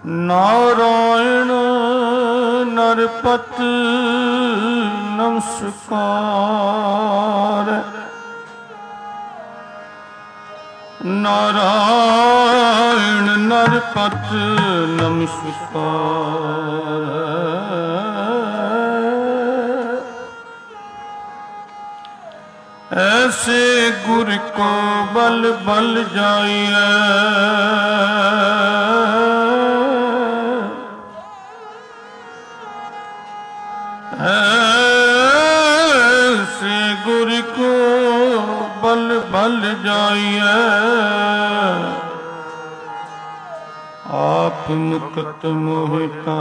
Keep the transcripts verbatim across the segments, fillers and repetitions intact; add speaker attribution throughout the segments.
Speaker 1: नारायण नरपत नमस्कार। नारायण नरपत नमस्कार। ऐसे गुर को बल बल जाइए, ऐसे गुर को बल बल जाइए। आप मुक्त मोहिता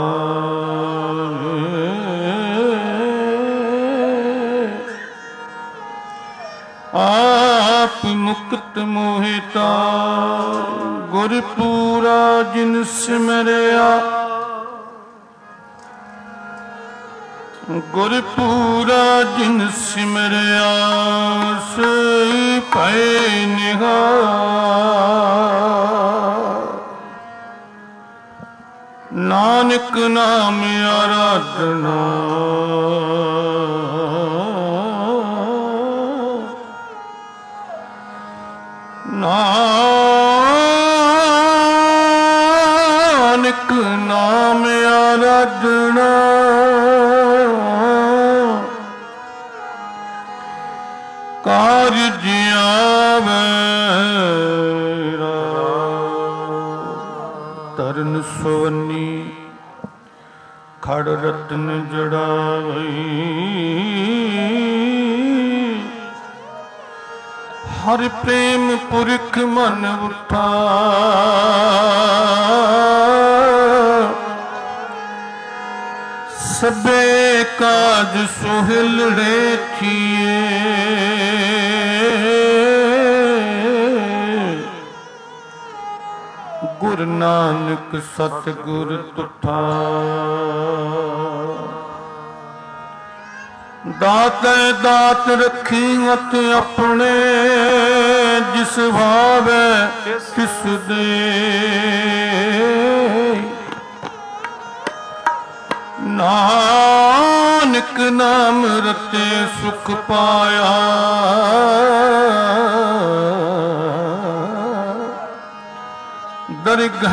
Speaker 1: आप मुक्त मोहिता। गुरपूरा जिन सिमरिया, गुरपूरा जिन सिमरिया से पै निहार। नानक नाम आराधना नानक नाम आराधना। कारज आवे तरन सोनी, खड़ रतन जड़ावई। हर प्रेम पुरख मन उठा, सबे काज सुहिलड़े थिए। गुर नानक सतगुर तुठा, दाते दात रखी हथ अपने। जिस भावे तिस दे, नानक नाम रते सुख पाया। दरगह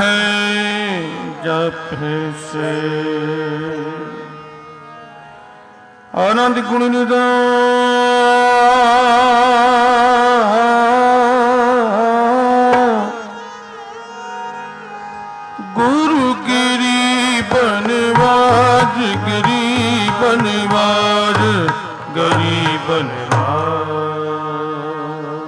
Speaker 1: जपे से आनंद गुण निधान। गुरु गिरी बनवाज, गिरी बनवाज, गिरी बनवाज।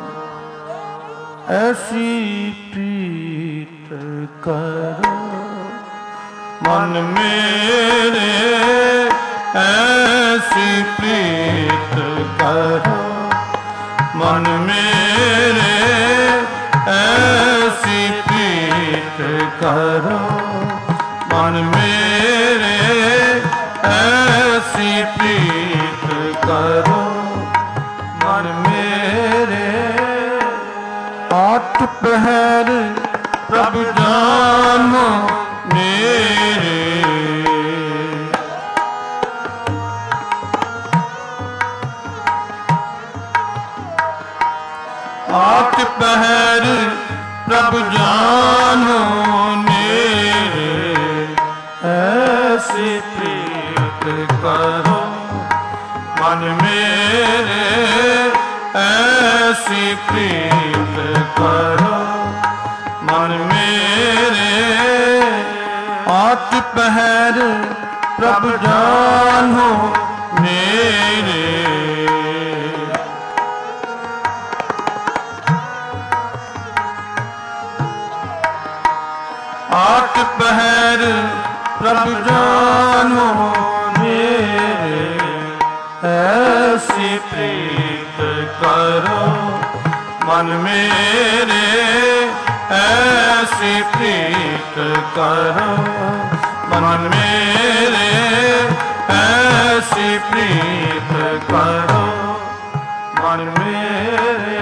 Speaker 1: ऐसी प्रीत करो मन मेरे, ऐसी प्रीत करो मन मेरे। ऐसी प्रीत करो मन मेरे, ऐसी प्रीत करो मन मेरे। आठ पहर प्रभु जानो मेरे, आठ पहर प्रभु जानो मेरे। ऐसी प्रीत करो मन मेरे, ऐसी प्रीत करो मन मेरे। आठ पहर प्रभु जानो मेरे। आठ पहर प्रभु जानो मेरे। ऐसी प्रीत करो मन मेरे, ऐसी प्रीत करो मन मेरे। ऐसी प्रीत करो मन मेरे।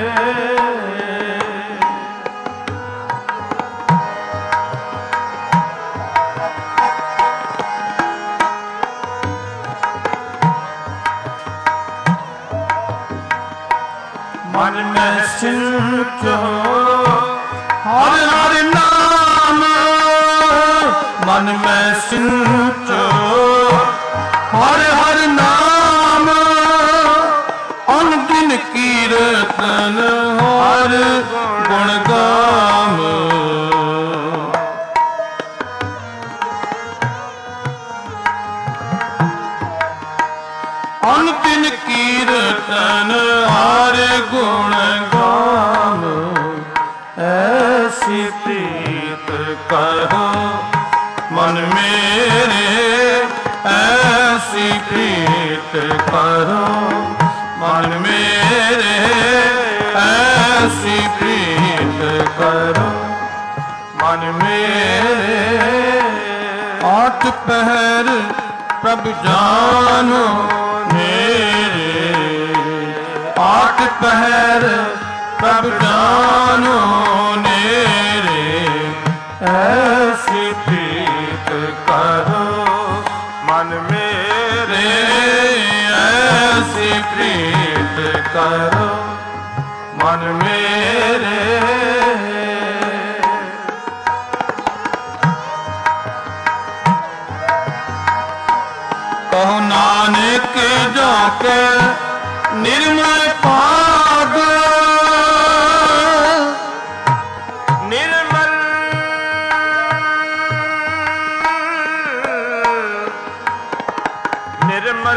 Speaker 1: सिंचो हर हर नाम मन में सिंचो हर हर नाम अनगिन कीर्तन हर गुण गाम अनगिन कीर्तन हर गुण गाम ऐसी प्रीत करो मन मेरे ऐसी प्रीत करो मन मेरे ऐसी प्रीत करो मन मेरे आठ पहर प्रभु जानो मेरे आठ पहर प्रभु जानो मेरे ऐसी प्रीत करो मन मेरे ऐसी प्रीत करो मन मेरे कहो नानक जाके निर्मल पाग निर्मल निर्मल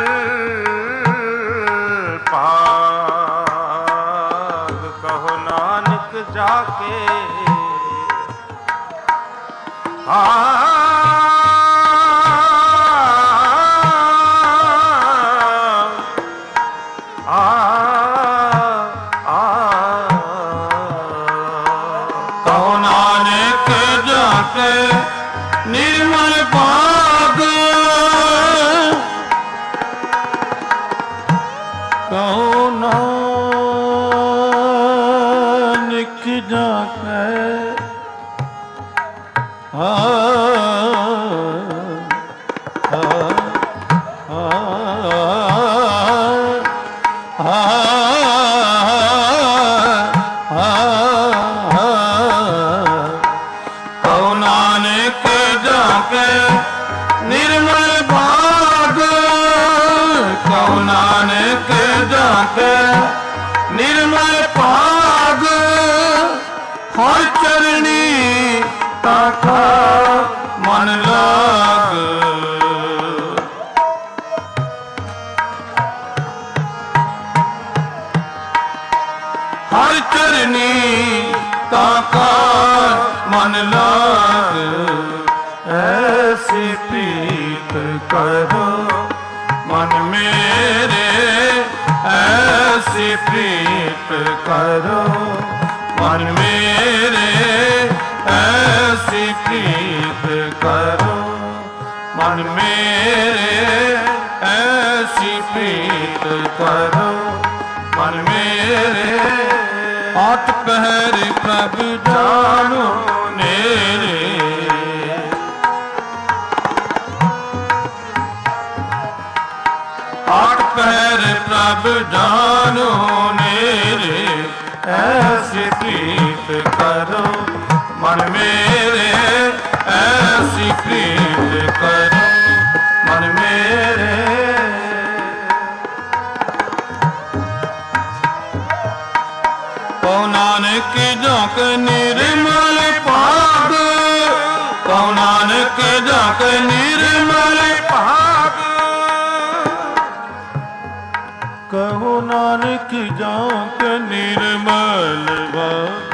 Speaker 1: पाग कहो नानक जाके हाँ निर्मल भाग कहो नानक जाके निर्मल भाग कहो नानक जाके निर्मल भाग हर चरणी ताका मन लाग हर चरणी ताका मन लाग ऐसी प्रीत करो मन मेरे ऐसी प्रीत करो मन मेरे ऐसी प्रीत करो मन मेरे ऐसी प्रीत करो मन मेरे आठ पहर प्रभु जानो मेरे आठ पहर प्रभु जानो मेरे ऐसी प्रीत करो मन मेरे ऐसी प्रीत करो मन मेरे कहो नानक जाक निर्मल भाग कहो नानक जाक निर्मल भाग कहो नानक जाक निर्मल भाग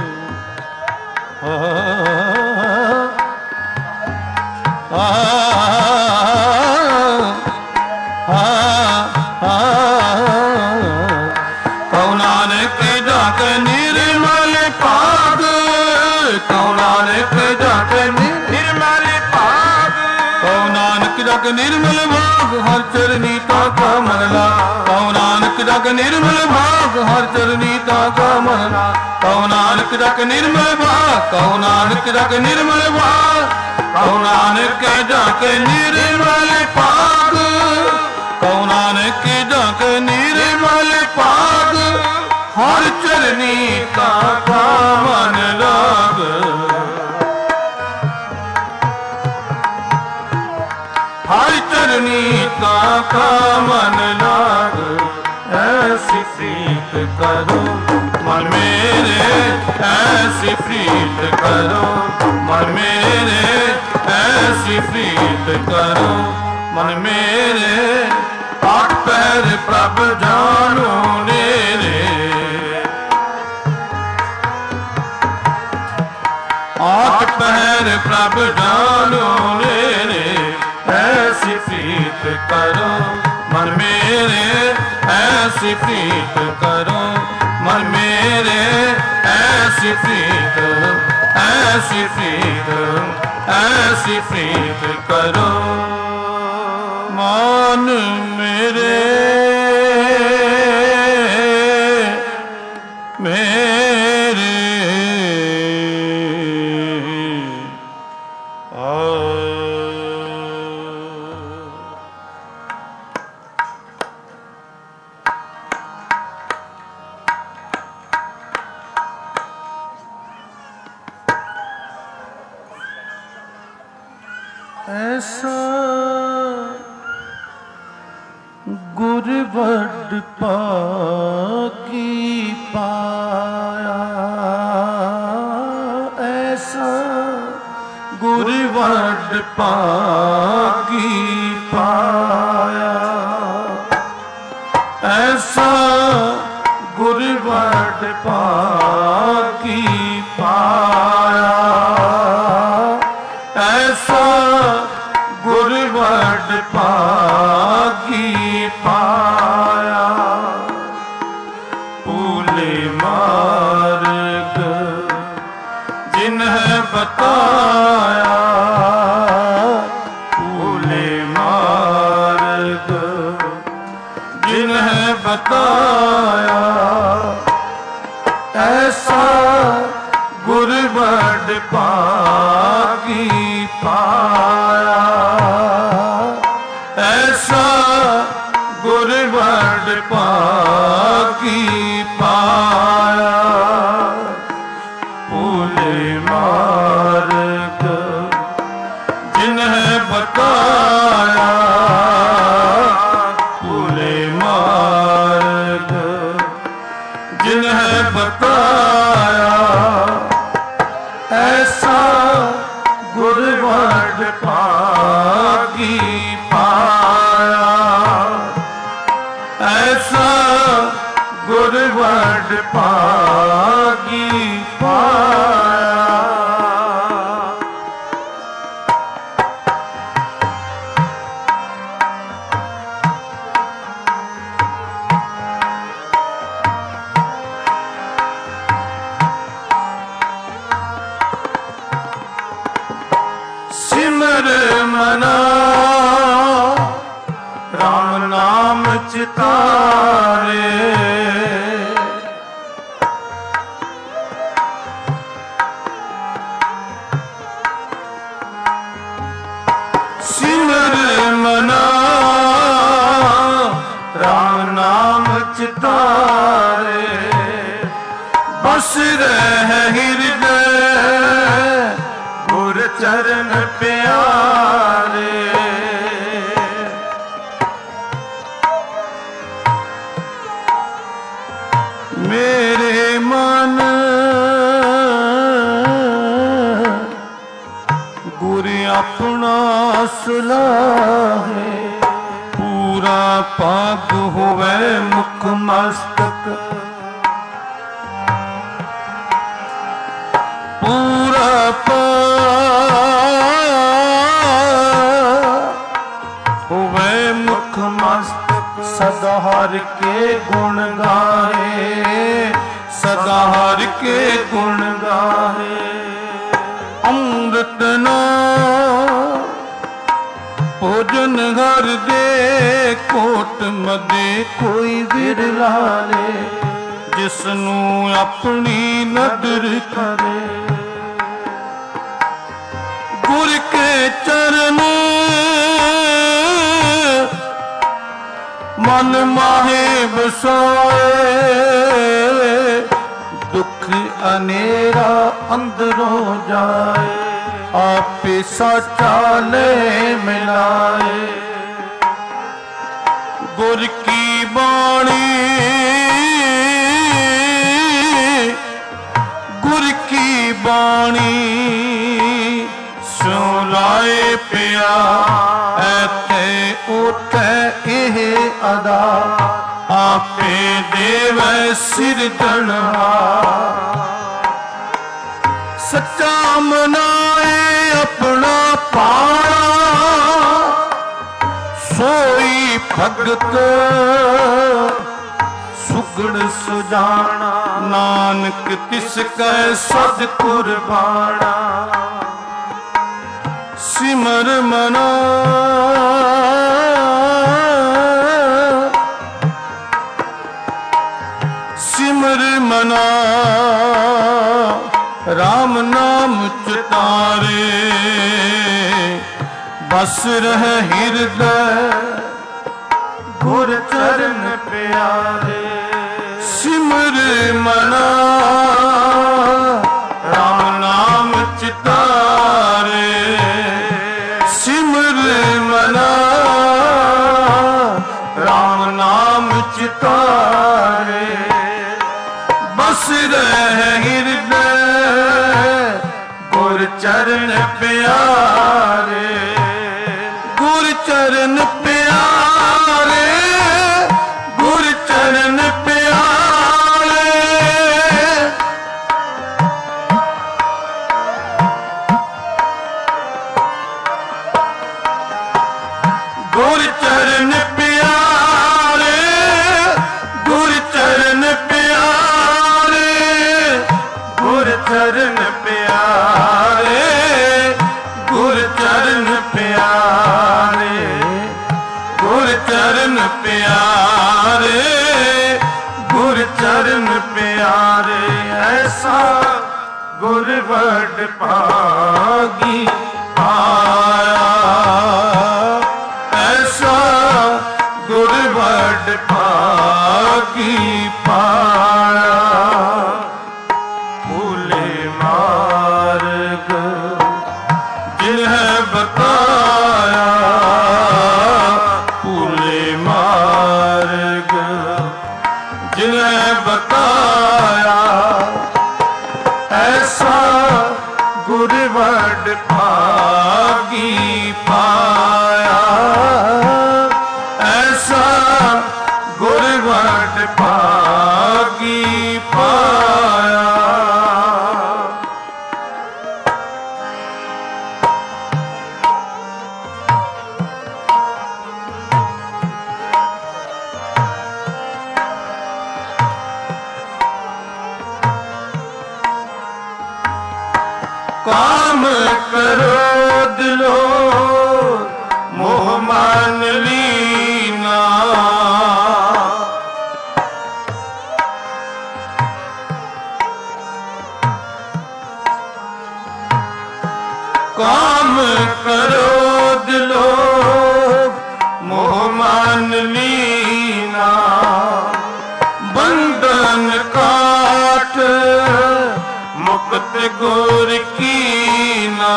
Speaker 1: कहो नानक जाक निर्मल भाग कहो नानक जाक निर्मल भाग कहो नानक जाक निर्मल भाग हर चरनी ताका मनला कहो नानक जाक निर्मल भाग हर चरनी ताका मनला कहो नानक जाक निर्मल भाग कहो नानक जाक निर्मल भाग कहो नानक जाक निर्मल भाग कहो नानक जाक निर्मल भाग ਹਰ ਚਰਨੀ ਤਾ ਕਾ ਮਨ ਲਾਗ। ਹਰ ਚਰਨੀ ਤਾ ਕਾ ਮਨ ਲਾਗ। ਐਸੀ ਪ੍ਰੀਤ ਕਰੋ ਮਨ ਮੇਰੇ, ਐਸੀ ਪ੍ਰੀਤ ਕਰੋ ਮਨ ਮੇਰੇ, ਐਸੀ ਪ੍ਰੀਤ ਕਰੋ ਮਨ ਮੇਰੇ। ਆਠ ਪਹਿਰ ਪ੍ਰਭ ਜਾਨੋ ਨੇਰੇ, ਆਠ ਪਹਿਰ ਪ੍ਰਭ ਜਾਨੋ ਨੇਰੇ। ਐਸੀ ਪ੍ਰੀਤ ਕਰੋ ਮਨ ਮੇਰੇ, ਐਸੀ ਪ੍ਰੀਤ ਕਰੋ ਮਨ ਮੇਰੇ। ਐਸੀ ਪ੍ਰੀਤ, ਐਸੀ ਪ੍ਰੀਤ, ਐਸੀ ਪ੍ਰੀਤ ਕਰੋ ਮਨ ਮੇਰੇ, ਮੇਰੇ ऐसा गुर वड पाकी पाया। ऐसा गुर वड पाकी पाया। ऐसा गुर वड पाकी पाया। ऐसा गुर वड पागी पाया। भूले मार्ग जिन्हें बताया। भूले मार्ग जिन्हें बताया। ऐसा गुर वड पागी पाया। ऐसा गुर वड पागी पाया। भूले मार्ग जिन्हें बताया। भूले मार्ग जिन्हें बताया। ऐसा गुर वड पागी पाया। ऐसा गुर वड पागी पाया। सिमर मना राम नाम चितारे। सिमर मना राम नाम चितारे। बस रह हृदय गुर चरण प्यारे। मेरे मन गुर अपना सुलाहे। पूरा पग होवे मुख मस्तक। पूरा होवे मुख मस्तक। सदा हर के गुण गाए। सदा हर के गुण गाए। अमृत नाम भोजन हर दे। कोट मदे कोई विरला ले। जिसनू अपनी नदर करे। गुर के चरण मन माहे बसाए, दुख अनेरा अंदरों जाए, आपे साचा ले मिलाए। गुर की बाणी, गुर की बाणी सुन लाए पिया, ऐते उठे एह अदा, आपे देवै सिरजनहार। सच्चा मनाए अपना पाना, सोई भगत सुगड़ सुजाना, नानक तिसकै सद कुर्बाना। सिमर मना सिमर मना, राम नाम चितारे, बस रह हृदय गुर चरण प्यारे। सिमर मना, राम नाम चितारे, सिमर मना, राम नाम चितारे, बस रह हृदय गुर चरण प्यारे। गुर चरण प्यारे, गुर चरण प्यारे, गुर चरण प्यारे, गुर चरण प्यारे, गुर चरण प्यारे, गुर चरण प्यारे, गुर चरण प्यारे, गुर चरण प्यारे। ऐसा गुर वड भागी पाया, ऐसा गुर वड भागी पाया। भूले मार्ग जिन्हें बताया, भूले मार्ग जिन्हें बताया, ऐसा गुर वड भागी पाया, ऐसा गुर वड भागी पाया। काम करो दिलो मोह मान लीना, काम करो दिलो मोह मान लीना। बंधन काट मुक्त गुर की ना,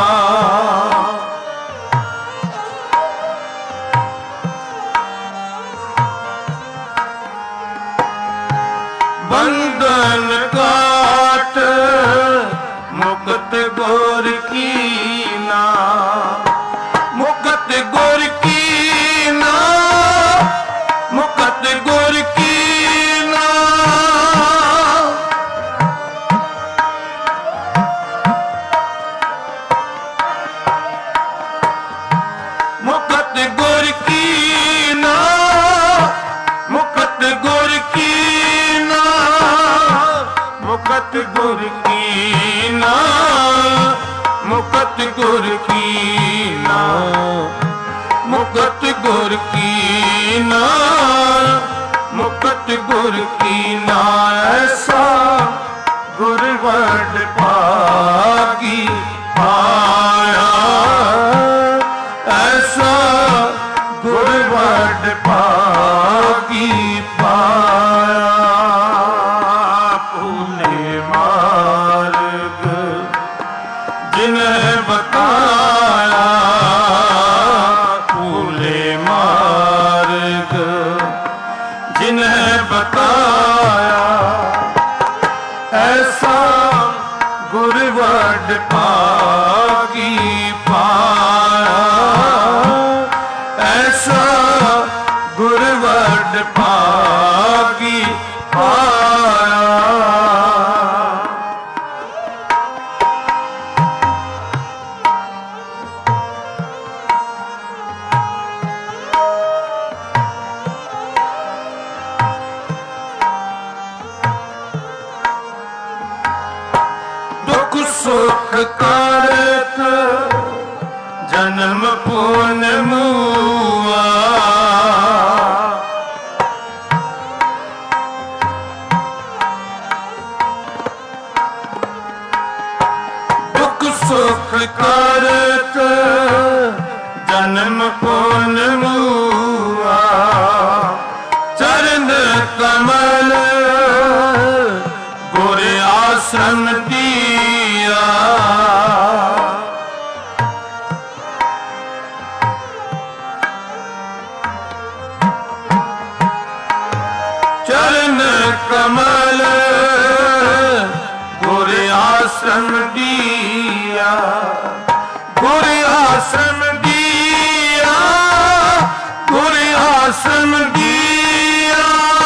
Speaker 1: बंधन काट मुक्त गुर की ना, मुक्त गुर की ना, मुक्त गुर की ना। मुक्त गुर की ना, मुक्त गुर की ना, मुक्त गुर की ना, मुक्त गुर की ना, मुक्त गुर की ना, मुक्त गुर की ना। ऐसा गुर वड भागी पाया, ऐसा गुर वड भागी जिन्हें बताया भूले मार्ग, जिन्हें बताया ऐसा गुरवड पागी पाया, ऐसा गुरवड पागी पाया। दुख सुख करत जन्म पुन मुआ, दुख सुख करत जन्म पुन मुआ, चरण कमल गुर आश्रम दिया, चरण कमल गुर आश्रम दिया, गुर आश्रम दिया, गुर आश्रम दिया,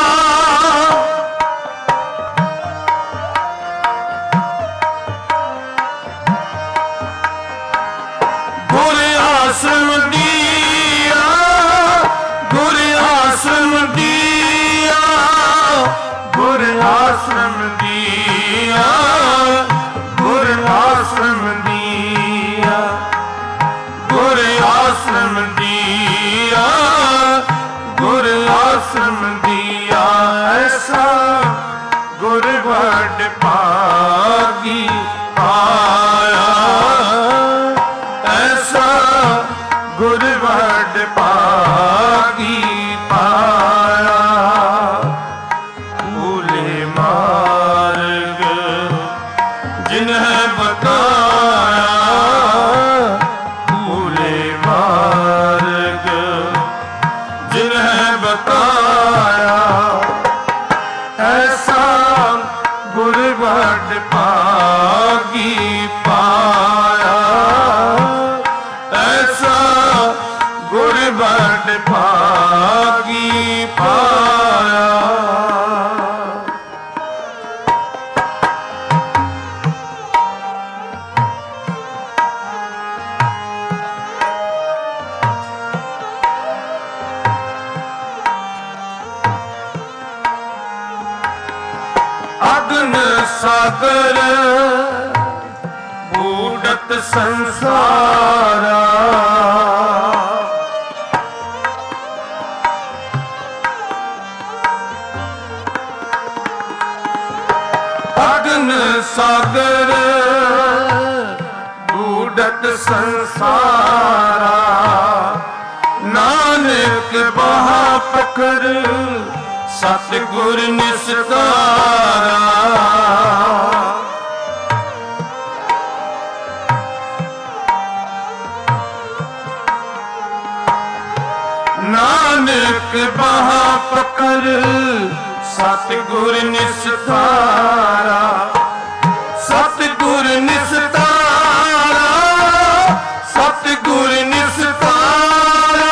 Speaker 1: गुर आश्रम दिया, गुर आश्रम दिया, गुर आश्रम दिया, गुर आश्रम दिया, गुर आश्रम दिया, गुर आश्रम दिया, ऐसा गुरवड पागी पाया, ऐसा गुरवड पागी पाया। भूले मार्ग जिन्हें बताया, भूले मार्ग जिन्हें बताया ऐसा गुरवड पागी पाया, ऐसा गुरवड पागी पाया। अग्न सागर बूढ़त संसारा, अग्न सागर बूढ़त संसारा, नानक बहा पकड़ सतगुर निस्तारा, नानक बहा पकड़ सतगुर निस्तारा, सतगुर निस्तारा, सतगुर निस्तारा,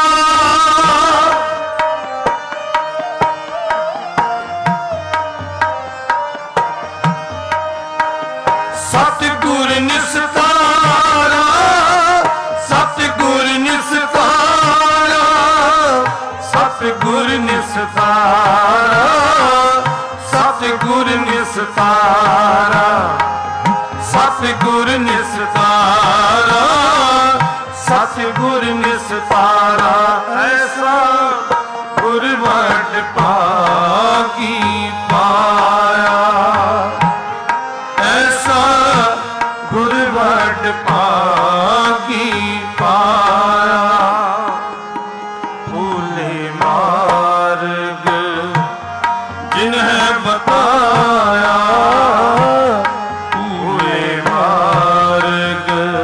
Speaker 1: सतगुर निस्तारा, सतगुर निस्तारा, सतगुर निस्तारा, सतगुर निस्तारा, सतगुर निस्तारा, सतगुर निस्तारा, ऐसा गुरवड पागी पाया, ऐसा गुरवड पागी पाया। भूले मार्ग जिन्हें बताया, भूले मार्ग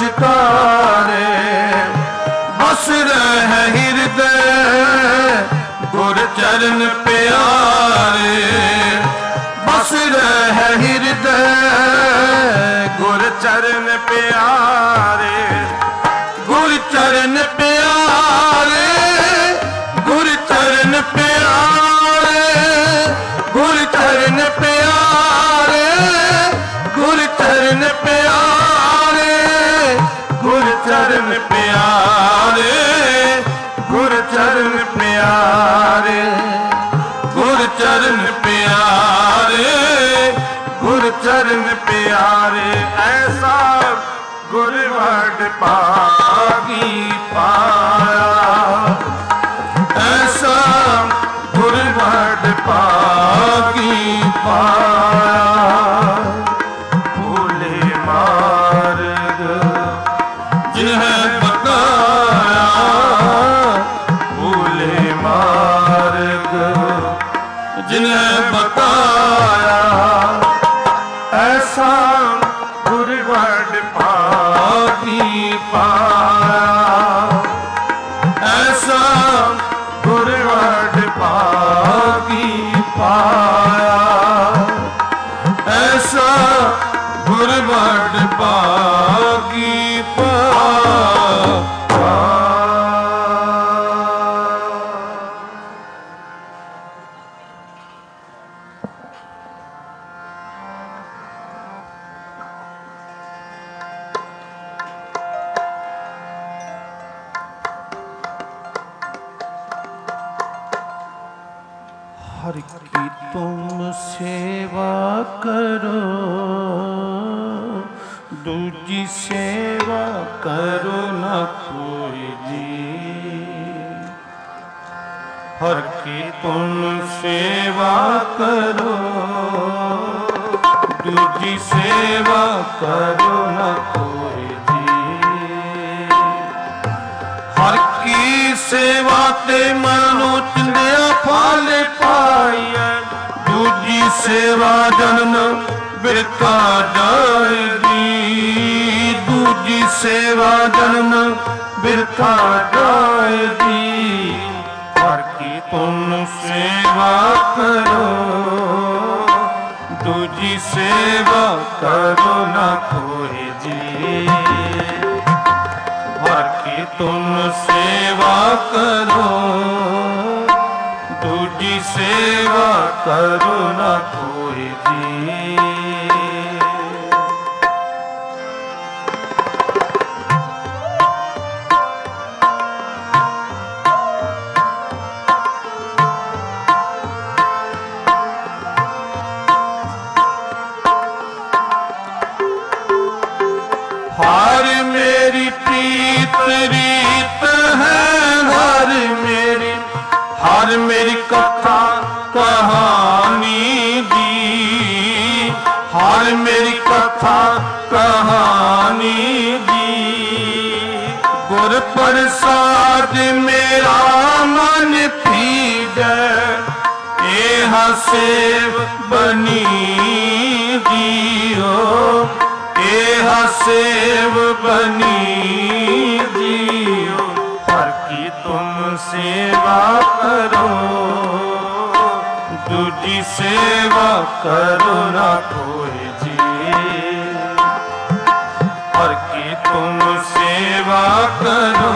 Speaker 1: ਵਿਚਕਾਰੇ ਬਸ ਰਹਿ ਹਿਰਦੈ ਗੁਰ ਚਰਨ ਪਿਆਰੇ ਬਸ ਰਹਿ ਹਿਰਦੈ ਗੁਰ ਚਰਨ ਪਿਆਰੇ ਗੁਰ ਚਰਨ ਪਿਆਰੇ ਗੁਰ ਚਰਨ ਪਿਆਰੇ ਗੁਰ ਚਰਨ ਪਿਆਰੇ ਗੁਰ ਚਰਨ ਪਿਆਰੇ ਗੁਰ ਚਰਨ ਪਿਆਰੇ ਗੁਰ ਚਰਨ ਪਿਆਰੇ ਗੁਰ ਚਰਨ ਪਿਆਰੇ ਗੁਰ ਚਰਨ ਪਿਆਰੇ ਐਸਾ ਗੁਰ ਵਡ ਭਾਗੀ ਪਾਇਆ ਐਸਾ ਗੁਰ ਵਡ ਭਾਗੀ ਪਾਇਆ ਭੂਲੇ ਮਾਰਗ ਜਿਨਹਿ ਬਤਾਇਆ ਭੂਲੇ ਮਾਰਗ ਜਿਨਹਿ ਬਤਾਇਆ ਐਸਾ ਗੁਰ ਵਡ ਭਾਗੀ ਪਾਇਆ ਐਸਾ ਗੁਰ ਵਡ ਭਾਗੀ ਪਾਇਆ ਐਸਾ ਗੁਰ ਵਡ ਭਾਗੀ ਪਾਇਆ। हर की तुम सेवा करो दूजी सेवा करो न कोई जी हर की तुम सेवा करो दूजी सेवा करो न कोई जी हर की सेवा ते मनो चंदिया फल पाइए दूजी सेवा जन्म बिरथा जाएगी दूजी सेवा जन्म बिरथा जाएगी हर की तुम सेवा करो दूजी सेवा करो न कोई जी हर की तुम सेवा करो दूजी सेवा करो न कोई जी हर मेरी प्रीत रीत है हर मेरी हर मेरी कथा कहानी दी हर मेरी कथा कहानी दी गुर प्रसाद मेरा मन पीड़े एह सेव बनी दियो एह सेव बनी दियो हर की तुम सेवा करो दूजी सेवा करो न कोई जी हर की तुम सेवा करो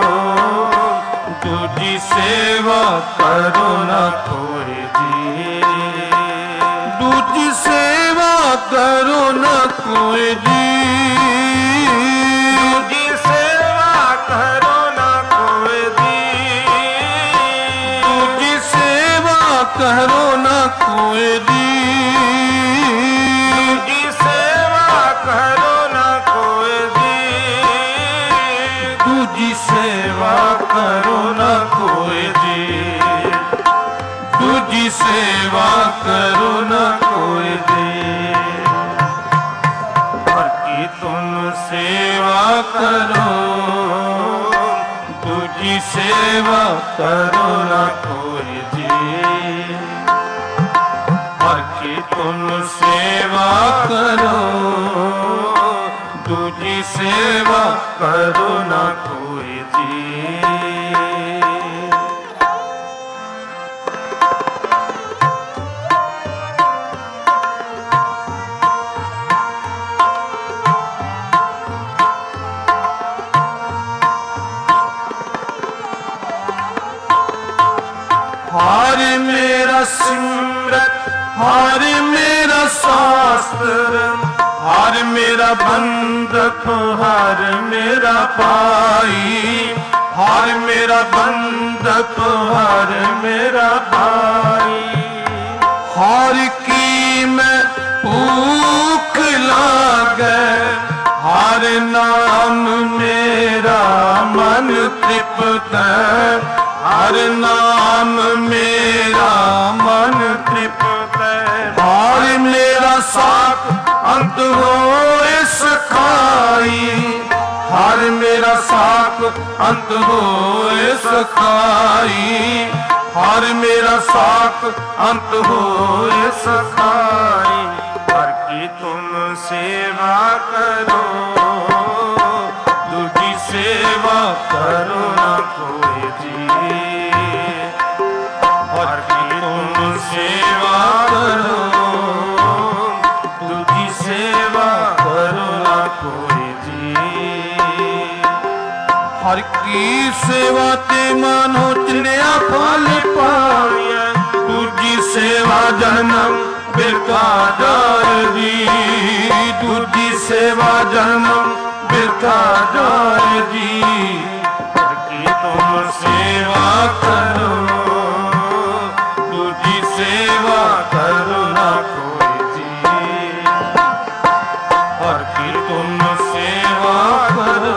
Speaker 1: दूजी सेवा करो न कोई जी दूजी सेवा करो न कोई जी दूजी सेवा करो न कोई जी दूजी सेवा करो न कोई जी दूजी सेवा करो न कोई जी दूजी सेवा करो न कोई जी दूजी सेवा करो न कोई जी हर की तुम सेवा करो दूजी सेवा करो न कोई जी हर की तुम सेवा करो दूजी सेवा करो ना कोई जी। हार मेरा सिमरत, हार मेरा शास्त्र, हार मेरा बंधक, हार मेरा भाई, हार मेरा बंधक, हार मेरा भाई। हार की मैं भूख लागे, हार नाम मेरा मन तृप्त, हर नाम मेरा मन तृप्त। हार मेरा साख अंत हो इस खाई, हार मेरा साख अंत हो इस खाई, हार मेरा साख अंत हो इस खाई। हर की तुम सेवा करो, दूजी सेवा करो ना कोई जी। हर की तुम सेवा करो, दूजी सेवा करो ना कोई जी। हर की सेवा ते मानो चिड़िया फल पाया, दूजी सेवा जन्म बिरका जाए जी, दूजी सेवा जन्म बिरका जाए जी। हर की तुम सेवा करो, दूजी सेवा करो ना कोई जी। हर की तुम सेवा करो,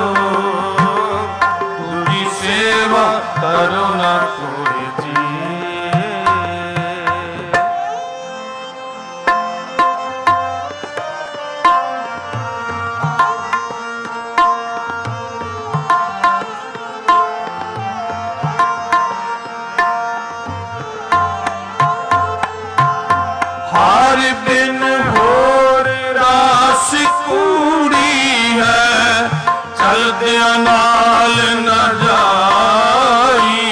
Speaker 1: दूजी सेवा करो ना कोई जी। हार बिन होर रास कूड़ी है, चलदिया नाल न जाई,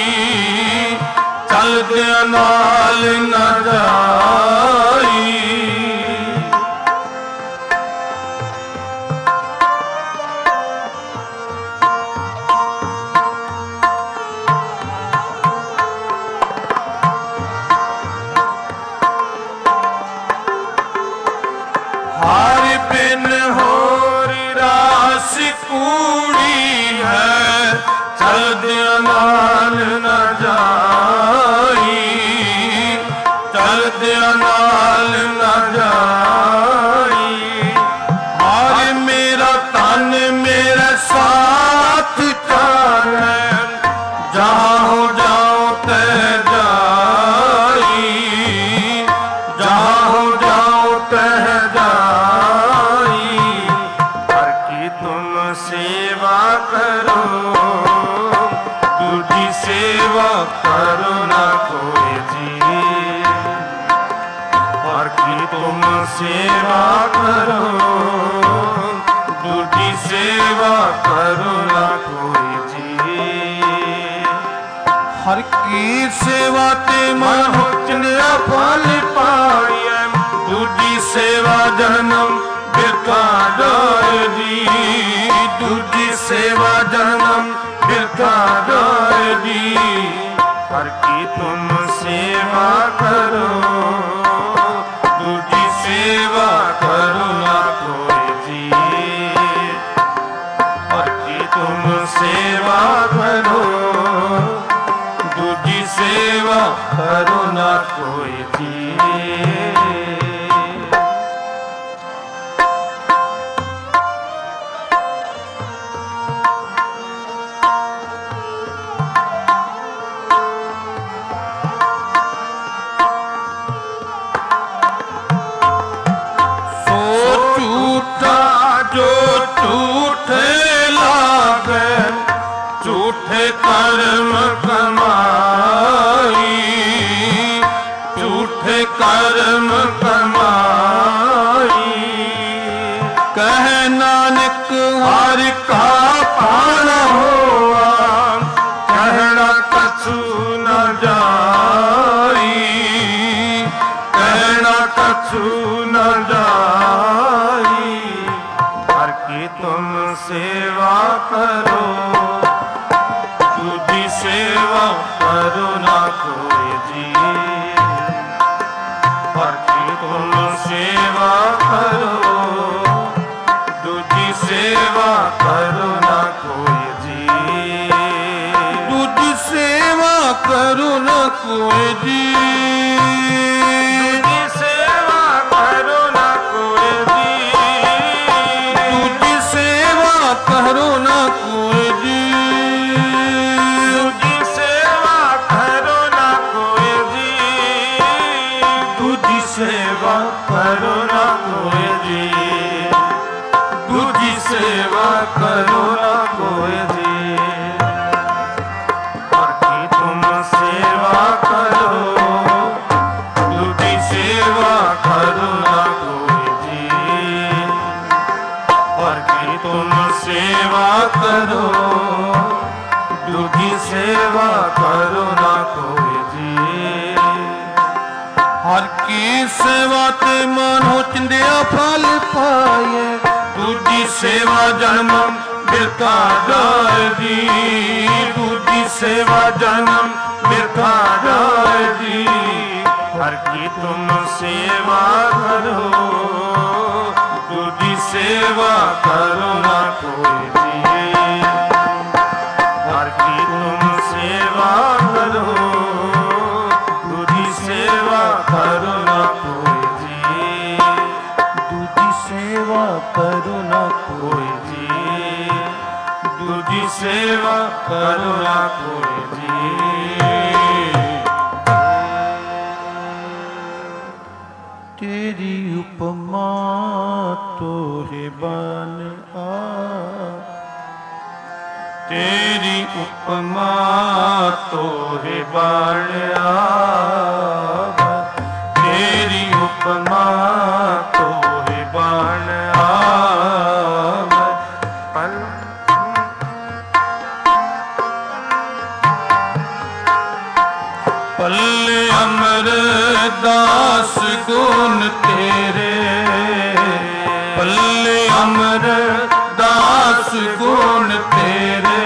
Speaker 1: चलदिया नाल न जाई। हार बिन होर रास कूड़ी है, चलदिया नाल न जाई, चलदिया नाल न जाई। हार मेरा तन मेरा साथ चाहे, जहाँ हो जाओ ते जाई, जहाँ हो जाओ ते जाई। हर की तुम सेवा करो, दूजी सेवा करो ना कोई जी। हर की तुम सेवा करो, दूजी सेवा करो ना कोई जी। हर की सेवा ते मन चिड़िया फल पाया, दूजी सेवा जन्म बिरका जाए जी, दूजी सेवा जन्म बिरका जाए जी। हर की तुम सेवा करो, दूजी सेवा करो ना कोई जी। हर की तुम सेवा करो, दूजी सेवा करो ना कोई जी। जो झूठे लागे, झूठे कर्म कमाई, झूठे कर्म कमाई। कह नानक सेवा करो, दूजी सेवा करो ना कोई जी। हर की तुम सेवा करो, दूजी सेवा करो ना कोई जी। दूजी सेवा करो ना कोई जी, करो ना कोई जी। दूजी सेवा करो ना कोई जी, दूजी सेवा करो ना कोई जी, दूजी सेवा करो ना कोई जी। हर की तुम सेवा करो, दूजी सेवा करो ना कोई जी। हर की तुम सेवा करो, दूजी सेवा करो ना कोई जी। हर की सेवा ते मानो चिंदिया फल पाए, दूजी सेवा जन्म बिरथा जाए जी। दूजी सेवा जन्म बिरथा जाए जी। हर की तुम सेवा करो, दूजी सेवा करो ना कोई जी। हर की तुम सेवा करो, दूजी सेवा करो ना कोई जी। दूजी सेवा करो ना कोई जी, दूजी सेवा करो ना कोई जी। तेरी उपमा तोहे बन आ, तेरी उपमा तोहे बन आ, तेरी उपमा तोहे बन आ। पल पल्ले अमरदास गुण तेरे, पल्ले अमरदास गुण तेरे।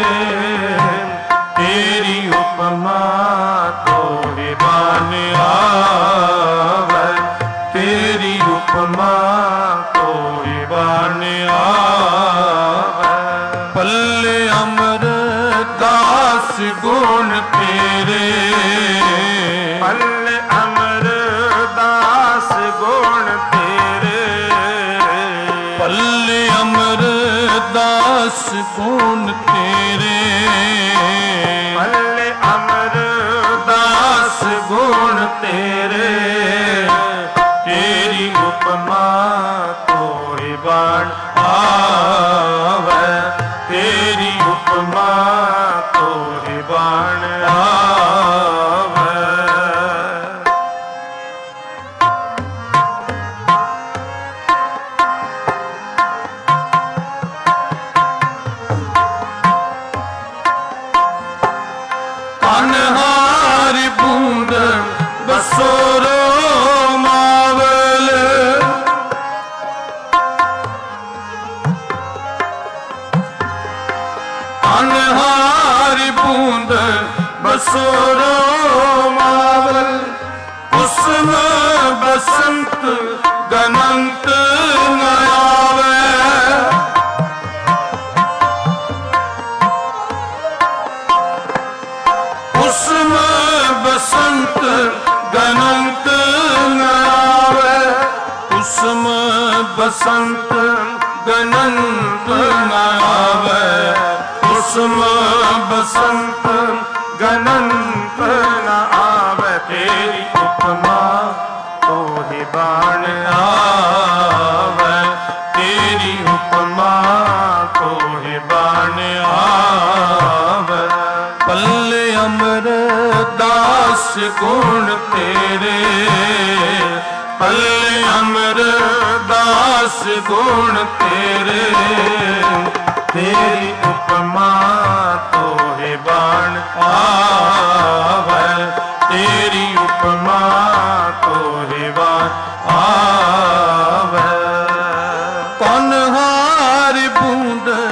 Speaker 1: तेरी उपमा तोहे बन आवे, तेरी उपमा तोहे बन आवे। पल्ले अमरदास गुण तेरे, पल्ले अमरदास गुण तेरे। पल्ले अमरदास गुण तेरे, पल्ले अमरदास गुण तेरे। तेरी उपमा तोहे बन आवे, तेरी उपमा तोहे बन आवे। कन्हारी बूंद बसोरो मावल, कन्हारी बूंद बसोरो मावल। कुसुम बसंत गनंत न आवे, कुसुम बसंत गनंत न आवे। कुसुम बसंत गनंत न आवे, कुसुम बसंत गनंत न आवे। तेरी उपमा तोहे बन आवे, तेरी उपमा तोहे बन आवे। पल्ले अमरदास गुण तेरे, पल्ले अमरदास गुण तेरे। तेरी उपमा तोहे बन आवे, तेरी उपमा तोहे बन आवे। कन्हारी बूंद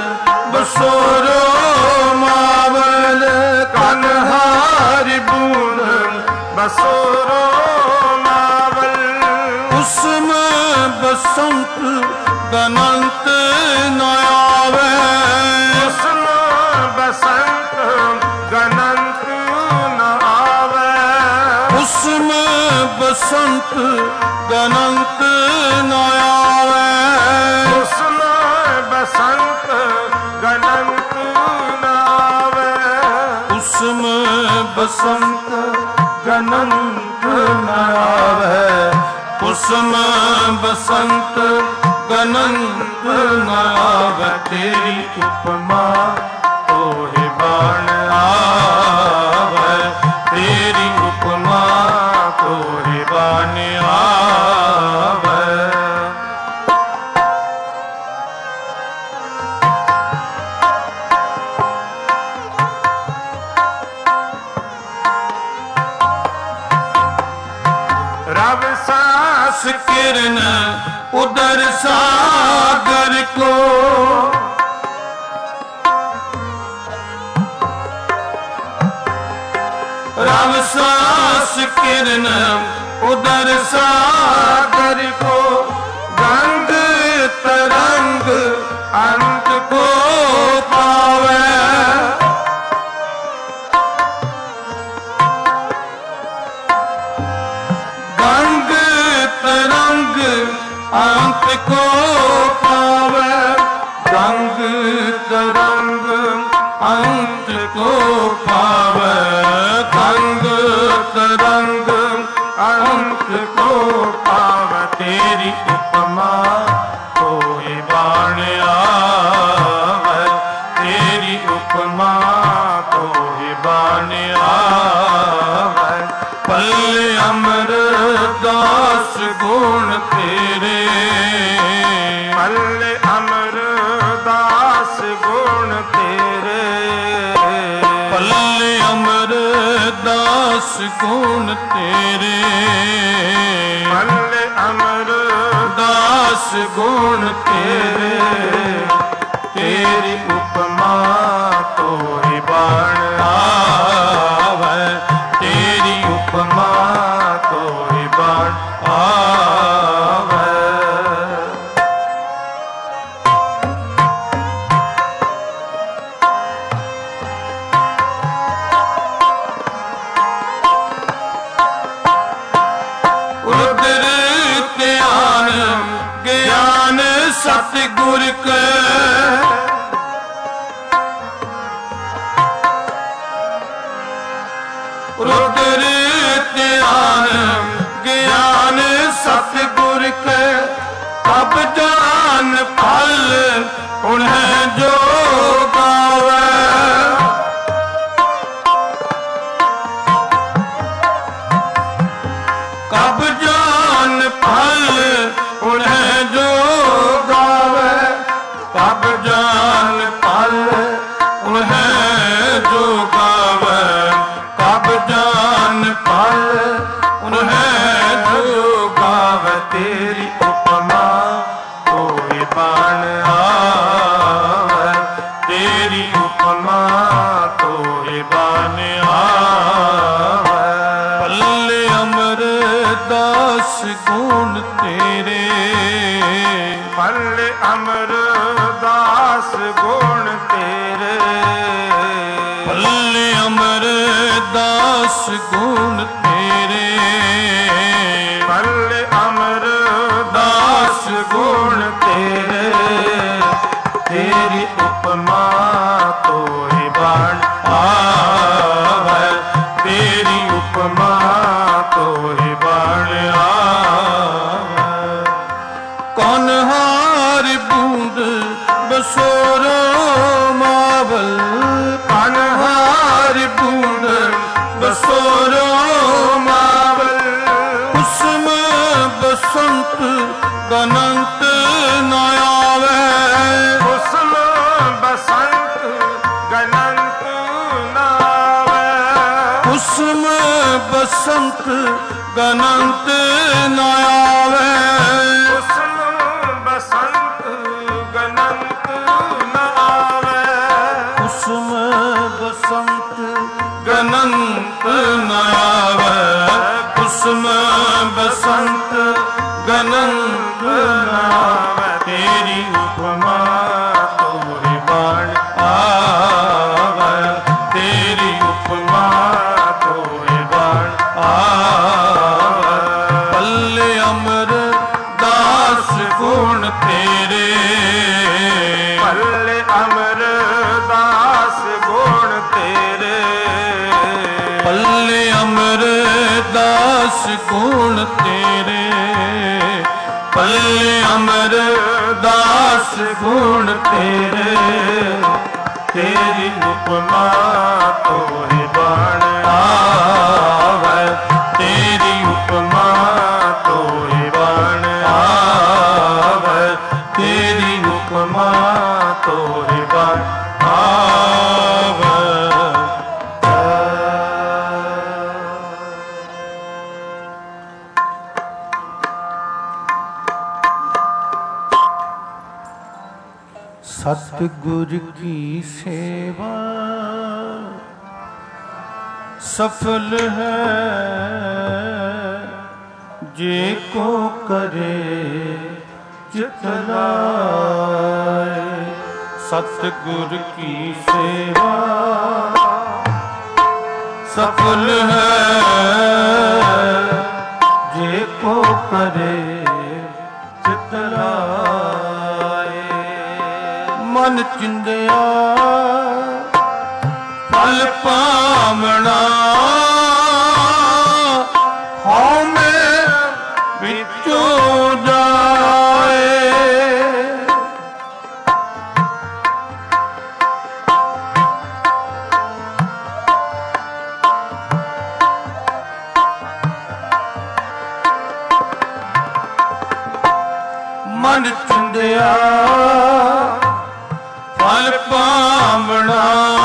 Speaker 1: बसंत गनंत न आवे कुसुम बसंत गनंत न आवे कुसुम बसंत गनंत न आवे कुसुम बसंत गनंत न आवे कुसुम बसंत गनंत न आवे कुसुम बसंत गनंत न आवे तेरी उपमा तोहे बाण आवे तेरी उपमा तोहे बाण आवे रव सास किरण उदर सागर को रव सास किरण उदर सागर को गंग तरंग अंत को पावे गंग तरंग अंत को पावे गंग तरंग अंत को पावे गंग तरंग अंत को पावे तेरी उपमा कोई बाण आवे तेरी उपमा कोई बाण आवे पल्ले अमर दास गुण तेरे पल्ले अमर दास गुण तेरे पल्ले अमर दास गुण तेरे पल्ले अमर दास गुण तेरे तेरी उपमा तोहि बाण आवे तेरी उपमा तोहि बाण आवे रुद्र ध्यान ज्ञान सतगुर के रुद्र ध्यान ज्ञान सतगुर के अब जान फल उन्हें जो गावे कब जान फल उन्हें जो गावे कब जान फल उन्हें जो गावे कब जान फल उन्हें जो गावे तेरी उपमा कोई बाण आवे तेरी उपमा कोई बाण आवे पल्ले अमर दास गुण तेरे पल्ले अमर दास गुण तेरे पल्ले अमर दास गुण तेरे पल्ले अमर दास गुण तेरे तेरी उपमा तोहि बाण आवे तेरी उपमा तोहि बाण आवे कौन हार बूंद बसोरो मावल कौन हार बूंद बसोरो मावल कुसुम बसंत गनंत न आवे कुसुम बसंत गनंत न आवे कुसुम बसंत गनंत न आवे कुसुम बसंत गनंत न आवे कुसुम बसंत गनंत न आवे कुसुम बसंत गनंत न
Speaker 2: ਅਮਰਦਾਸ ਗੁਣ ਤੇਰੇ,
Speaker 1: ਪੱਲੇ ਅਮਰਦਾਸ ਗੁਣ ਤੇਰੇ, ਪੱਲੇ ਅਮਰਦਾਸ ਗੁਣ ਤੇਰੇ,
Speaker 2: ਤੇਰੀ ਉਪਮਾ ਤੋਹਿ ਬਾਣ
Speaker 1: ਆਵੈ,
Speaker 2: ਤੇਰੀ ਉਪਮਾ ਤੋਹਿ ਬਾਣ
Speaker 1: ਆਵੈ,
Speaker 2: ਤੇਰੀ ਉਪਮਾ ਤੋਹਿ ਬਾਣ
Speaker 1: ਆਵੈ।
Speaker 2: सतगुर की सेवा सफल है, जे को करे चित लाए। सतगुर की सेवा सफल है, जे को करे चित लाए। मन चिंदिया फल पावना, हौं में विचों जाए। मन चिंदिया फल पावना,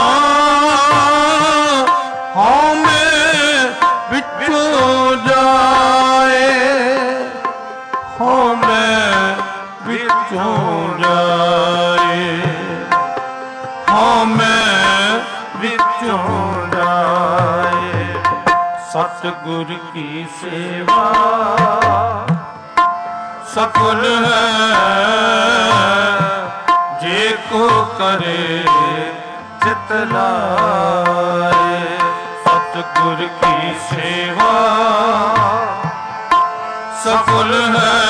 Speaker 2: हौं में विचों जाए। हौं में विचों जाए, हौं में विचों जाए। सतगुर की सेवा सफल है, जे को करे चित लाए। सतगुर की सेवा सफल है,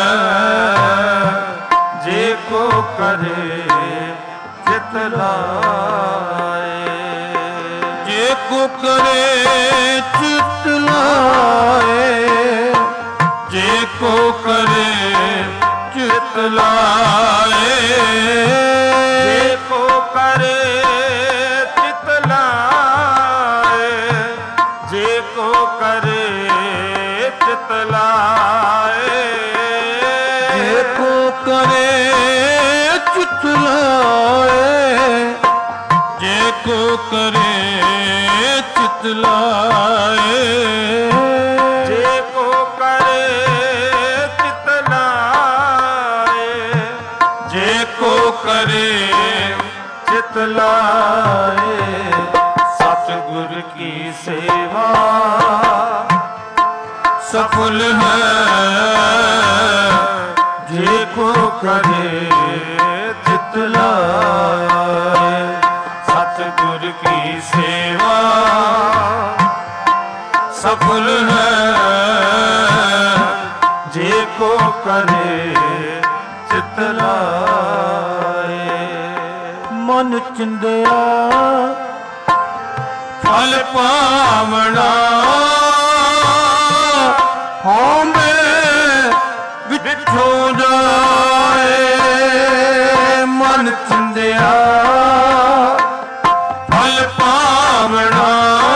Speaker 2: जे को करे चित लाए।
Speaker 1: जे को करे चित लाए, जे को करे चित लाए,
Speaker 2: जे को करे चित लाए। जे को करे चित लाए।
Speaker 1: जे को करे चित लाए, जे को करे चित लाए।
Speaker 2: जे को करे चित लाए।
Speaker 1: जे को करे
Speaker 2: चित लाए। सतगुर की सेवा
Speaker 1: सफल है,
Speaker 2: जे को करे चित लाए। सतगुर की सेवा सफल है, जे को करे चित लाए। मन चिंदिया
Speaker 1: फल पावना,
Speaker 2: हौं में विचों जाए। मन चिंदिया
Speaker 1: फल पावना,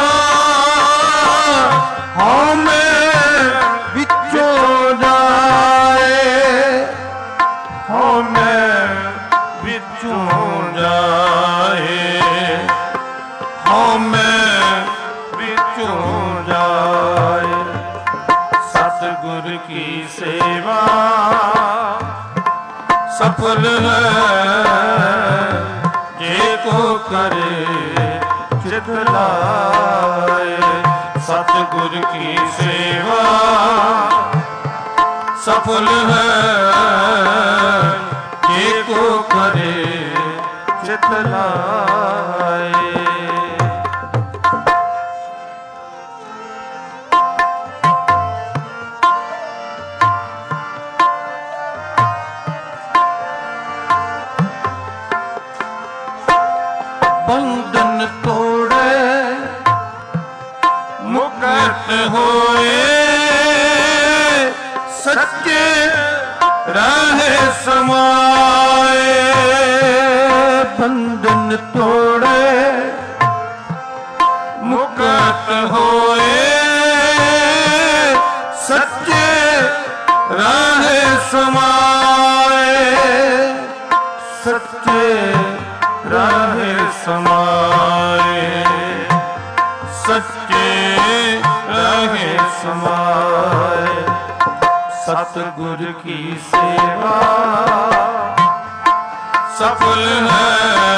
Speaker 2: हौं में विचों जाए। हौं में विचों
Speaker 1: जाए,
Speaker 2: हौं में विचों जाए। सतगुर की सेवा
Speaker 1: सफल है,
Speaker 2: जे को करे चित लाए। सतगुर की सेवा
Speaker 1: सफल है,
Speaker 2: जे को करे चित लाए। बंधन तोड़े मुक्त होए सच्चे राहे समाए बंधन तोड़े मुक्त होए सच्चे राहे समाए सच्चे राहे समाए सच्चे राहे समाए सतगुर की सेवा सफल है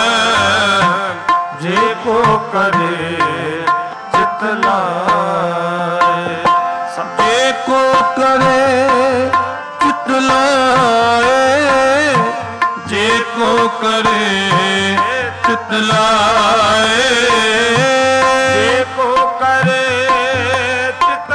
Speaker 2: जे को करे चित लाए जे को करे चित लाए जे को करे चित लाए जे को करे चित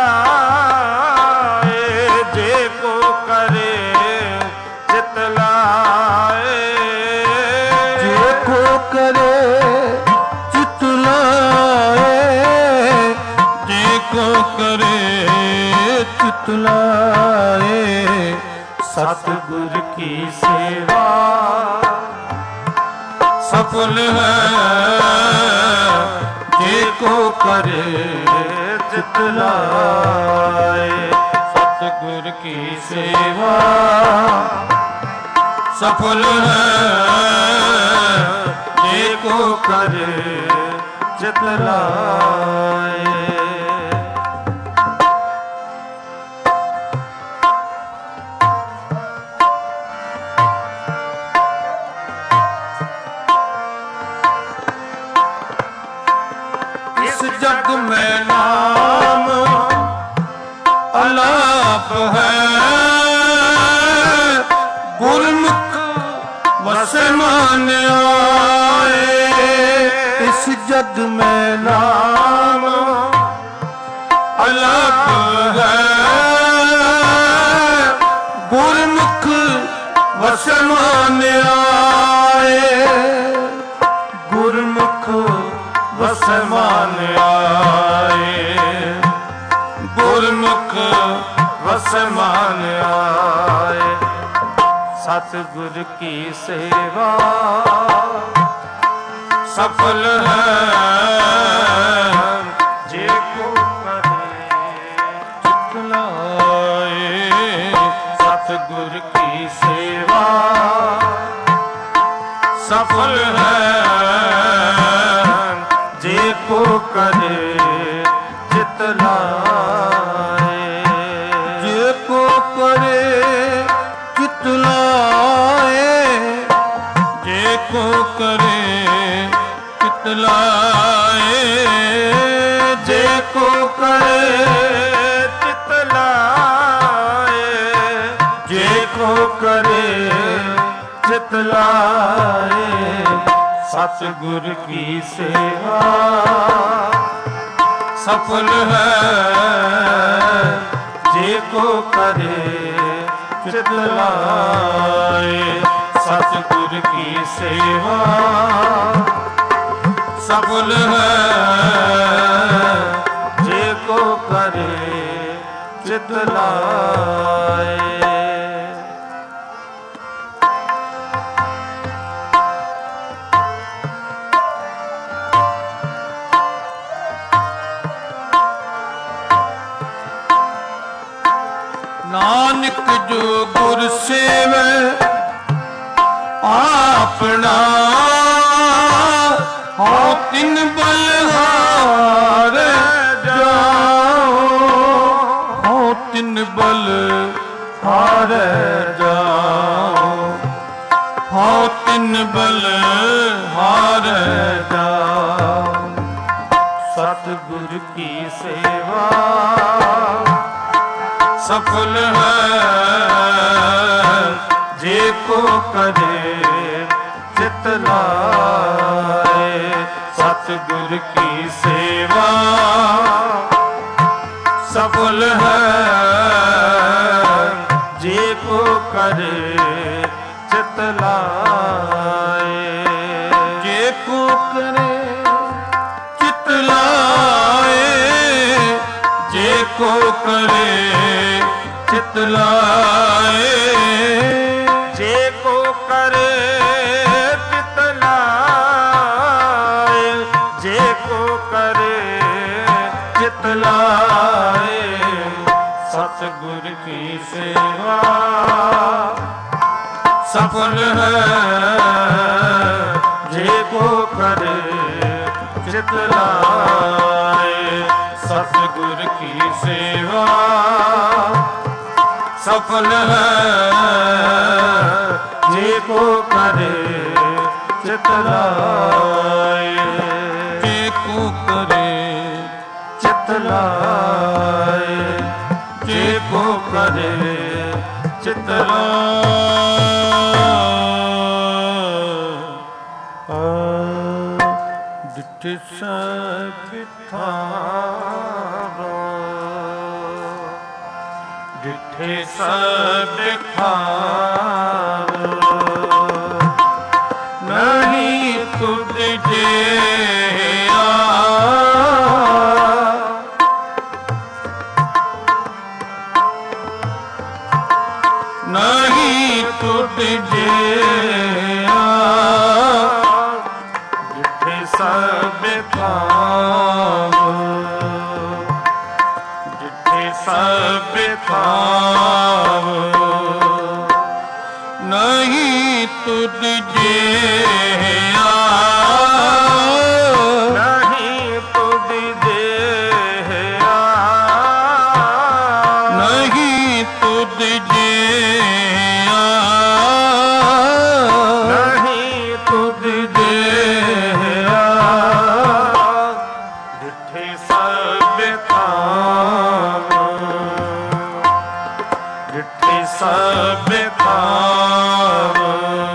Speaker 2: लाए जे को करे चित लाए जे को करे चित लाए जे को करे चित लाए सतगुर की सेवा सफल है जे को करे चित लाए सतगुर की सेवा सफल है जे को करे चित लाए जग में नाम अलाप है गुरमुख वसे मान आए इस जग में नाम अलाप है गुरमुख वसे मान आए गुरमुख वसे मान आए गुरमुख वसे मान आए सतगुर की सेवा सफल है जे को करे चित लाए सतगुर की सेवा सफल है जे को करे चित लाए जे को करे चित लाए जे को करे चित लाए जे को करे चित लाए जे को करे चित लाए सतगुर की सेवा सफल है जे को करे चित लाए सतगुर की सेवा सफल है जे को करे चित लाए नानक जो गुर सेवै आपना हो तिन बलहार जाओ हो तिन बल हार जाओ हो तिन बल हार जाओ सतगुर की सेवा सफल है जे को करे चित लाए सतगुर की सेवा सफल है जे को करे चित लाए जे
Speaker 1: को करे चित लाए, जे को करे चित लाए,
Speaker 2: जे को करे चित लाए, जे को करे चित लाए, सतगुर की सेवा सफल है, जे को करे चित लाए,
Speaker 1: सतगुर की सेवा सफल है,
Speaker 2: जे को करे चित लाए,
Speaker 1: जे को करे
Speaker 2: चित लाए, जे को करे चित
Speaker 1: डिठे सब थारो,
Speaker 2: डिठे सब थारो,
Speaker 1: नहीं तुझ जेया, नहीं तुझ जेया,
Speaker 2: डिठे सब थारो, डिठे सब थारो,
Speaker 1: नहीं तुझ जेया,
Speaker 2: नहीं तुझ जेया,
Speaker 1: नहीं तुझ जेया,
Speaker 2: नहीं तुझ जेया, डिठे सब थारो, डिठे सब थारो,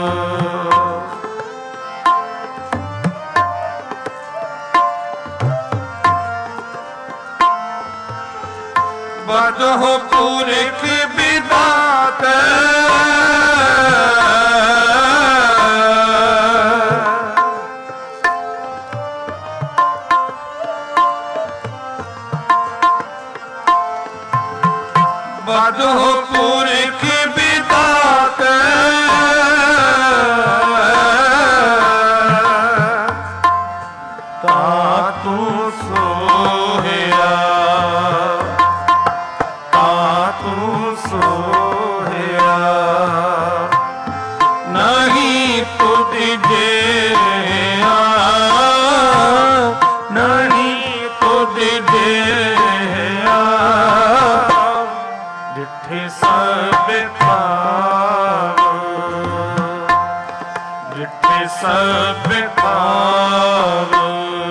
Speaker 1: बदहो पुरख विदात, बदहो पुरख विदात,
Speaker 2: तातू सोहया, तातू सोहया,
Speaker 1: नहीं तुझ जेया,
Speaker 2: नहीं तुझ जेया, डिठे सब थारो, डिठे सब थारो,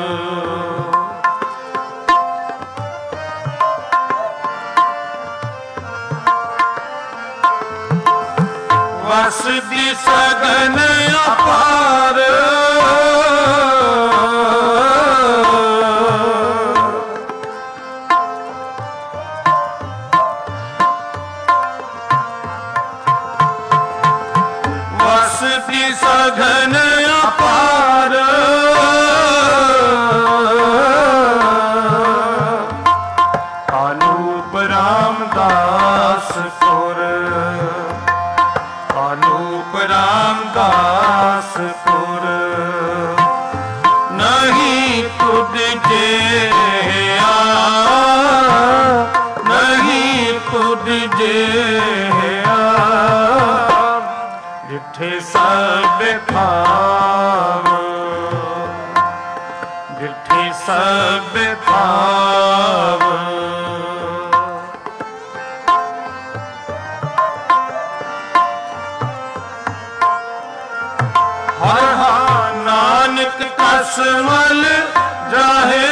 Speaker 1: वस दी सगन अपार, वस दी सगन अपार,
Speaker 2: अनूप रामदास पुर, अनूप रामदास पुर,
Speaker 1: नहीं तुझ जेया, नहीं तुझ जेया,
Speaker 2: डिठे सब थारो, डिठे सब थारो,
Speaker 1: हर हा नानक कसमल जाहे,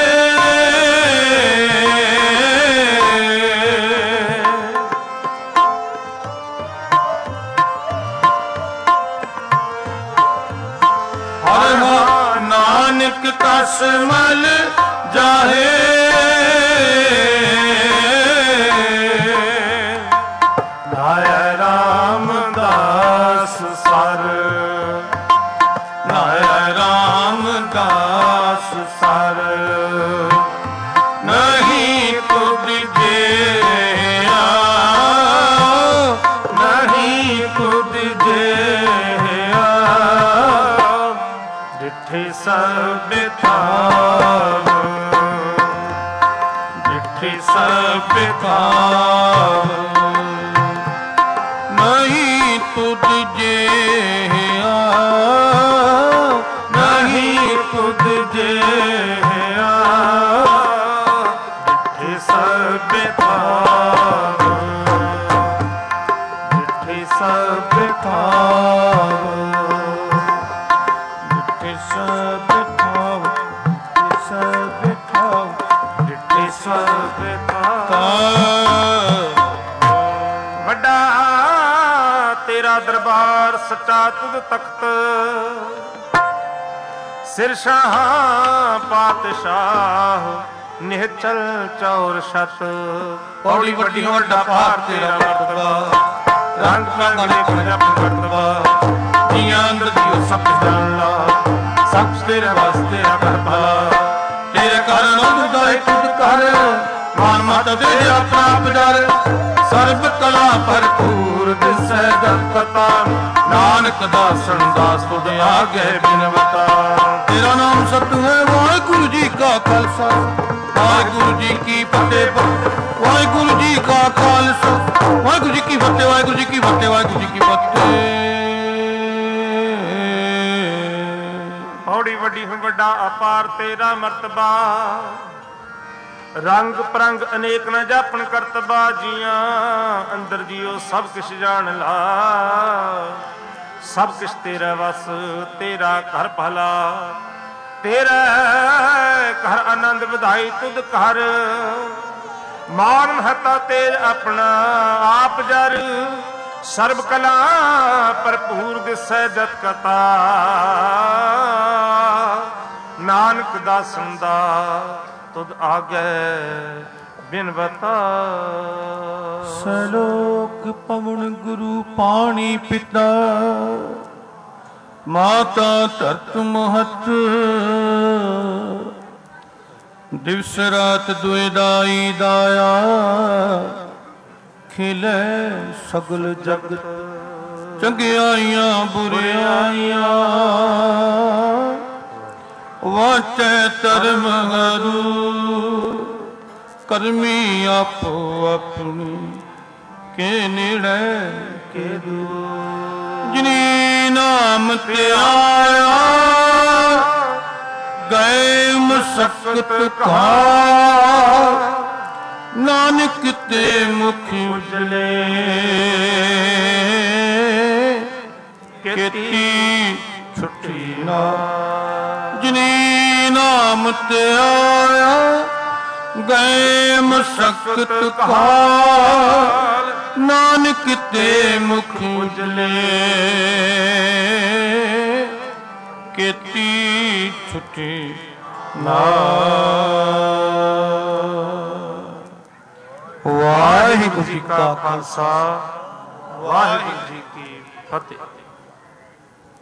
Speaker 1: हर हा नानक कसमल जाहे,
Speaker 2: नाय रामदास सर,
Speaker 1: नाय राम
Speaker 2: ਡਿਠੇ ਸਭ ਥਾਵ, ਡਿਠੇ ਸਭ ਥਾਵ,
Speaker 1: ਨਹੀਂ ਤੁਧ ਜਿਹਾ,
Speaker 2: ਨਹੀਂ ਤੁਧ ਜਿਹਾ, ਡਿਠੇ ਸਭ ਥਾਵ, ਡਿਠੇ ਸਭ ਥਾਵ,
Speaker 1: ਡਿਠੇ ਸਭ ਥਾਵ, ਡਿਠੇ ਸਭ ਥਾਵ,
Speaker 2: ਡਿਠੇ ਸਭ ਥਾਵ। ਵੱਡਾ ਤੇਰਾ ਦਰਬਾਰ ਸੱਚਾ ਤੁਧ ਤਖਤ, ਸਿਰ ਸ਼ਾਹ ਪਾਤਸ਼ਾਹ ਨਿਹਚਲ ਚੌਰ ਛਤ।
Speaker 1: ਪੌੜੀ ਵੱਡੀ ਵੱਡਾ ਭਾਰ ਤੇਰਾ ਵਰਤਵਾ,
Speaker 2: ਰੰਗ ਰੰਗ ਦੇ ਪੰਜਾਬ ਵਰਤਵਾ, ਜੀਆਂ ਅੰਦਰ ਜੀਓ ਸਭ ਜਾਣ ਲਾ, ਸਭ ਤੇਰੇ ਵਾਸਤੇ ਅਗਰ ਭਲਾ।
Speaker 1: ਤੇਰੇ ਕਾਰਨ ਉਹਦਾ ਤੁਧ ਕਰ, ਮਾਨ ਮਤ ਦੇ ਆਪਣਾ ਪਜਰ, ਸਰਬ ਕਲਾ ਭਰਪੂਰ ਦਿਸੈ ਜਗ ਕਤਾ, ਨਾਨਕ ਦਾਸਨ ਦਾਸ ਤੁਧ ਆਗੇ ਬਿਨਵਤਾ। ਤੇਰਾ ਨਾਮ ਸਤਿ ਹੈ, ਵਾਹਿਗੁਰੂ ਜੀ ਕਾ ਖਾਲਸਾ, ਵਾਹਿਗੁਰੂ ਜੀ ਕੀ ਫਤਿਹ, ਵਾਹਿਗੁਰੂ ਜੀ ਕਾ ਖਾਲਸਾ, ਵਾਹਿਗੁਰੂ ਜੀ ਕੀ ਫਤਿਹ, ਵਾਹਿਗੁਰੂ ਜੀ ਕੀ ਫਤਿਹ, ਵਾਹਿਗੁਰੂ ਜੀ ਕੀ ਫਤਿਹ।
Speaker 2: ਪੌੜੀ ਵੱਡੀ ਵੱਡਾ ਅਪਾਰ ਤੇਰਾ ਮਰਤਬਾ, ਰੰਗ ਪਰੰਗ ਅਨੇਕ ਨ ਜਾਪਣ ਕਰਤਬਾ, ਜੀਆਂ ਅੰਦਰ ਜੀਓ ਸਭ ਕਿਛ ਜਾਣ ਲਾ, ਸਭ ਕਿਛ ਤੇਰਾ ਵਸ, ਤੇਰਾ ਘਰ ਭਲਾ, ਤੇਰਾ ਘਰ ਆਨੰਦ ਵਧਾਈ ਤੁਧ ਘਰ, ਮਾਨ ਮਹਤਾ ਤੇਜ ਆਪਣਾ ਆਪ ਜਰ, ਸਰਬ ਕਲਾ ਭਰਪੂਰ ਦਿਸੈ ਜਤ ਕਤਾ, ਨਾਨਕ ਦਾਸਨ ਦਾ ਤੁਧ ਆਗੇ ਬਿਨਵਤਾ।
Speaker 1: ਸਲੋਕ ਪਵਨ ਗੁਰੂ ਪਾਣੀ ਪਿਤਾ, ਮਾਤਾ ਧਰਤ ਮਹਤ, ਦਿਵਸ ਰਾਤ ਦੁਇ ਦਾਈ ਦਾਇਆ, ਖਿਲੇ ਸਗਲ ਜਗਤ, ਚੰਗਿਆਈਆਂ ਬੁਰਿਆਈਆਂ, ਵਾਚੈ ਧਰਮ ਗੁਰੂ, ਕਰਮੀ ਆਪੋ ਆਪਣੀ, ਕੇ ਨੇੜੇ ਕੇ ਦੂਰ। ਜਿਨੀ ਨਾਮ ਤੇ ਆਇਆ, ਗਏ ਮਸਕਤ ਘਾਰ, ਨਾਨਕ ਤੇ ਮੁਖ ਉਜਲੇ, ਕੀਤੀ ਛੁੱਟੀ ਨਾ। ਜਿਨੀ ਨਾਮ ਤੇ ਆਇਆ, ਗਏ ਮਸਕਤ ਘਾਰ, ਨਾਨਕ ਤੇ ਮੁਖ ਉਜਲੇ, ਕੀਤੀ ਛੁੱਟੀ ਨਾ। ਵਾਹਿਗੁਰੂ ਜੀ ਕਾ ਖਾਲਸਾ, ਵਾਹਿਗੁਰੂ ਜੀ ਕੀ ਫਤਿਹ।